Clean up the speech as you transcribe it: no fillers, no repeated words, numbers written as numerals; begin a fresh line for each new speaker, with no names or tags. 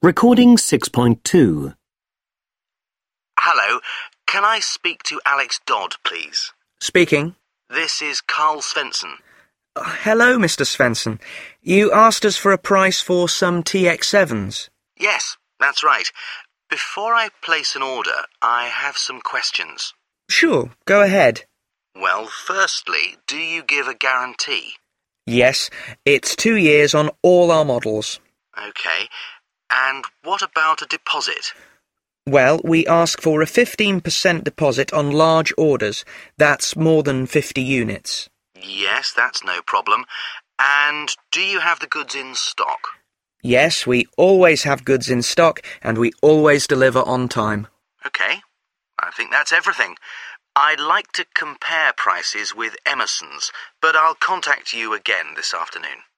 Recording 6.2.
Hello, can I speak to Alex Dodd, please?
Speaking.
This is Carl Svensson.
Hello, Mr. Svensson. You asked us for a price for some TX7s.
Yes, that's right. Before I place an order, I have some questions.
Sure, go ahead.
Well, firstly, do you give a guarantee?
Yes, it's 2 years on all our models.
OK. And what about a deposit?
Well, we ask for a 15% deposit on large orders. That's more than 50 units.
Yes, that's no problem. And do you have the goods in stock?
Yes, we always have goods in stock and we always deliver on time.
OK. I think that's everything. I'd like to compare prices with Emerson's, but I'll contact you again this afternoon.